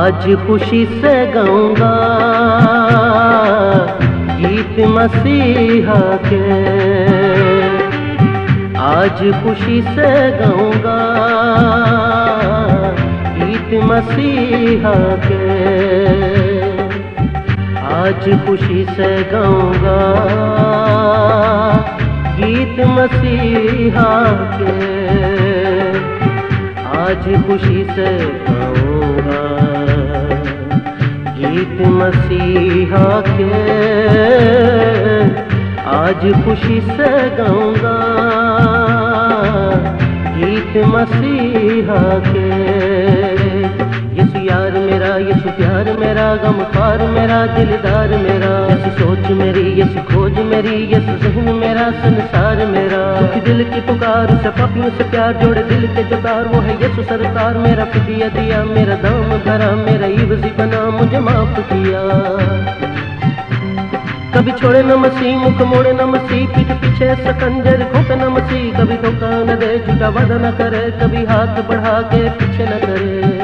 आज खुशी से गाऊंगा गीत मसीहा के, आज खुशी से गाऊंगा गीत मसीहा के, आज खुशी से गाऊंगा गीत मसीहा के, आज खुशी से गाऊंगा गीत मसीहा के, आज खुशी से गाऊंगा गीत मसीहा के। यीशु यार मेरा, यीशु प्यार मेरा, गमख्वार मेरा, दिलदार मेरा, यीशु सोच मेरी, यीशु खोज मेरी, यीशु ज़हन मेरा, संसार मेरा, दुखी दिल की पुकार से पापियों से प्यार जोड़े दिल के जुदार, वो है यीशु सरकार। मेरा फिदिया दिया, मेरा दाम भरा, मेरा इवज़ी बना, मुझे माफ किया। कभी छोड़े न मसीह, मुख मोड़े न मसीह, पीठ पीछे सकंजर घोंपे न मसीह, कभी धोखा न दे, झूठा वादा न करे, कभी हाथ बढ़ा के पीछे न करे।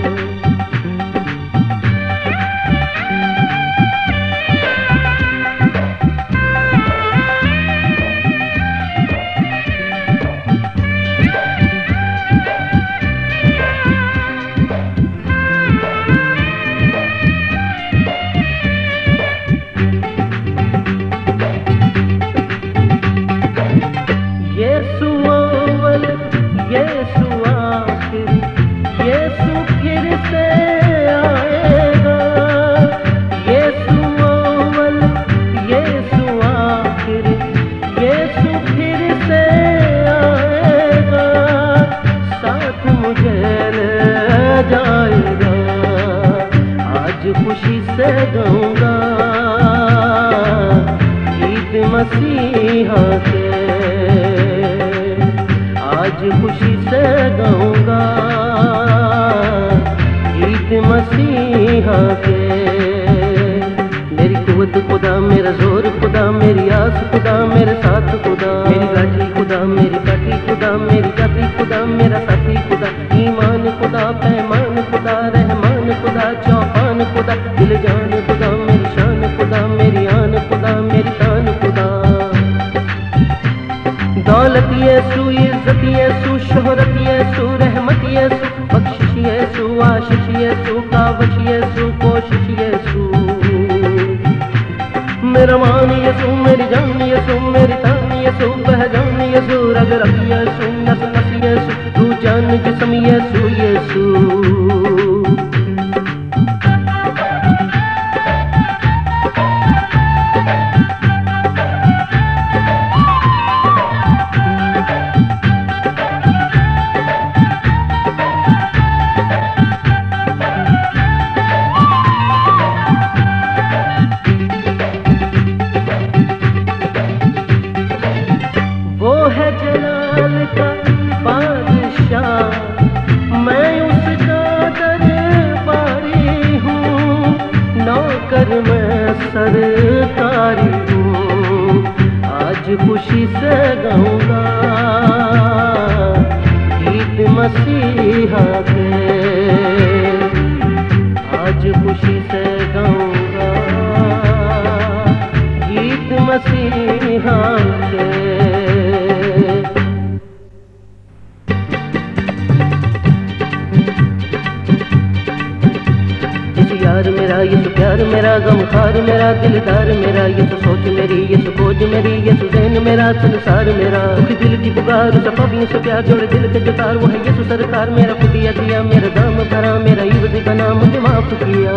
खुशी से गाऊंगा गीत मसीहा के, आज खुशी से गाऊंगा गीत मसीहा के। मेरी कुव्वत खुदा, मेरा जोर खुदा, मेरी आस खुदा, मेरे साथ खुदा, मेरी लाठी खुदा, मेरी काठी खुदा, मेरी जाति खुदा, मेरा साथी खुदा, ईमान खुदा, पैमान खुदा, रहमान खुदा, चौपान खुदा, दिल जान खुदा, मेरी शान खुदा, मेरी आन खुदा, मेरी तान खुदा। दौलत यीशु, इज्जत यीशु, शोहरत यीशु, रहमत यीशु, बख्शिश यीशु, आशीष यीशु, कावश यीशु, कोशिश यीशु। मेरा मान यीशु, मेरी जान यीशु, मेरी तान यीशु, पहचान यीशु, रग रग यीशु, नस नस यीशु, तू जान जिस्म यीशु यीशु। वो है जलाल का बादशाह, मैं उसका दरबारी हूँ, नौकर मैं सरकारी हूँ, आज खुशी से गाऊंगा गीत मसीहा के, आज खुशी से गाऊंगा गीत मसीहा के। यार मेरा, यीशु प्यार मेरा, गमख्वार मेरा, दिलदार मेरा, यीशु सोच मेरी, यीशु खोज मेरी, यीशु ज़हन मेरा, संसार मेरा, दुखी दिल की पुकार से पापियों से प्यार जोड़े दिल के जुदार, वो है यीशु सरकार। मेरा फिदिया दिया, मेरा दाम भरा, मेरा इवज़ी बना, मुझे माफ किया।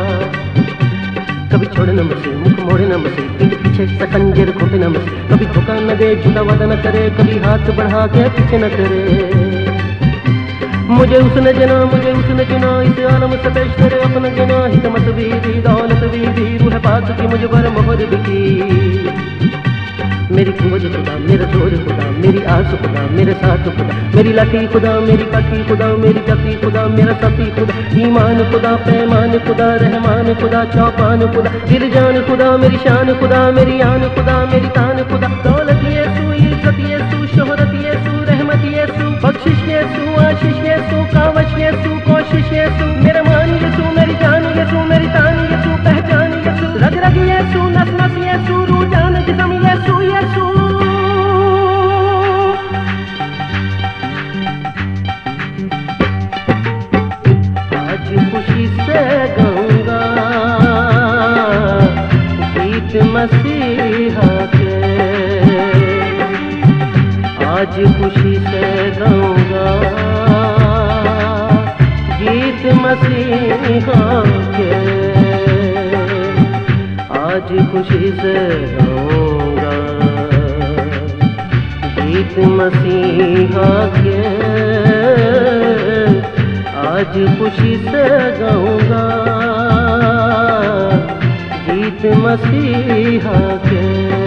कभी छोड़े न मसीह, मुख मोड़े न मसीह, पीठ पीछे सकंजर घोंपे न मसीह, कभी धोखा न दे, झूठा वादा न करे, कभी हाथ बढ़ा के पीछे न करे। मुझे उसने चुना, इस आलम से पेश करे अपना गिना, हिकमत भी दी, दौलत भी दी, रूह पाक की मुझ पर मोहर भी की। मेरी कुव्वत खुदा, मेरा जोर खुदा, मेरी आस खुदा, मेरे साथ खुदा, मेरी लाठी खुदा, मेरी काठी खुदा, मेरी जाति खुदा, मेरा साथी खुदा, ईमान खुदा, पैमान खुदा, रहमान खुदा, चौपान खुदा, दिल जान खुदा, मेरी शान खुदा, मेरी आन खुदा, मेरी तान खुदा। दौलत यीशु, इज्जत यीशु, शोहरत यीशु, रहमत यीशु, बख्शिश यीशु, आशीष यीशु, कावश यीशु, कोशिश यीशु। मेरा मान यीशु, खुशी से गाऊंगा गीत मसीहा के, आज खुशी से गाऊंगा गीत मसीहा के, आज खुशी से गाऊंगा गीत मसीहा के।